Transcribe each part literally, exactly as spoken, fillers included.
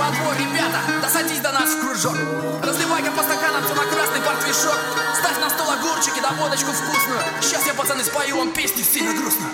во двор, ребята, да садись до нас в кружок. Разливай-ка по стаканам темно-красный портвишок. Ставь на стол огурчики да водочку вкусную. Сейчас я, пацаны, спою вам песни сильно грустно.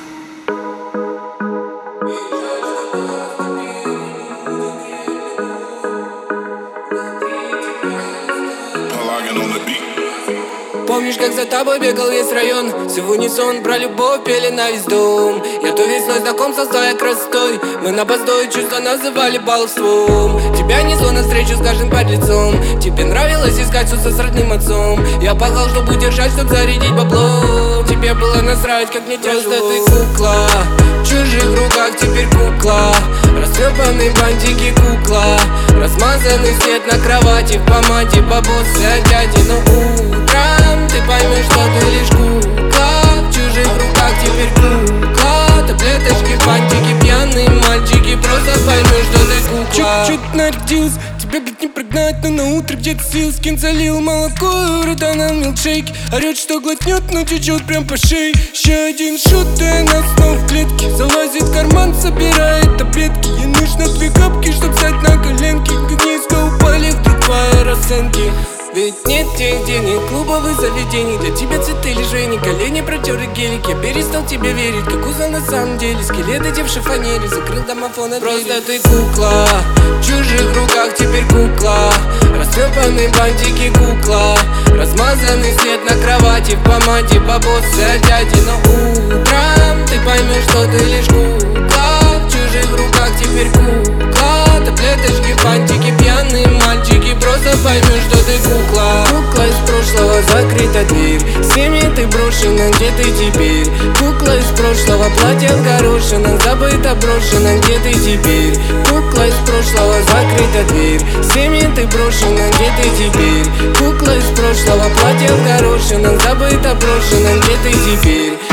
Помнишь, как за тобой бегал весь район? Все в унисон про любовь пели на весь дом. Я то весной знакомство стоя красотой. Мы на постое чувства называли баловством. Тебя несло навстречу с каждым подлецом. Тебе нравилось искать все с родным отцом. Я пахал, чтобы удержать, чтоб зарядить бабло. Тебе было насрать, как мне тяжело. Просто ты кукла, в чужих руках теперь кукла. Растрепанные бантики кукла. Размазанный свет на кровати, в помаде бабосы от дяди. Но утром ты поймешь, что ты лишь кукла. В чужих руках теперь кукла. Таблеточки, бантики, пьяные мальчики. Просто поймешь, что ты кукла. Чуть-чуть нарядился, тебя, блядь, не прогнать, но на утро где-то сил скин залил молоко и рода на милкшейке. Орёт, что глотнет, но течет прям по шее. Еще один шут, и она снова в клетке. Залазит в карман, собирает таблетки. Ей нужно две капки, чтоб встать на коленки. Как низко упали вдруг твои расценки. Ведь нет тех денег, клубов и заведений. Для тебя цветы лежени, колени протерли гелик. Я перестал тебе верить, как узнал на самом деле. Скелет, одевший фанели, закрыл домофон от двери. Просто ты кукла, в чужих руках теперь кукла. Растрепанные бантики кукла. Размазанный свет на кровати, в помаде бабосы от дяди. Но утром ты поймешь, что ты лишь кукла. В чужих руках теперь кукла. Таблеточки, бантики, пьяные мальчики. Просто поймешь, что ты кукла. Кукла из прошлого, закрыта дверь. Семьи ты брошена, где ты теперь? Кукла из прошлого, платье в горошинах. Забыто, брошена, где ты теперь? Кукла из прошлого, закрыта дверь. Семьи ты брошена, где ты теперь? Кукла из прошлого, платье в горошинах. Забыто, брошена, где ты теперь?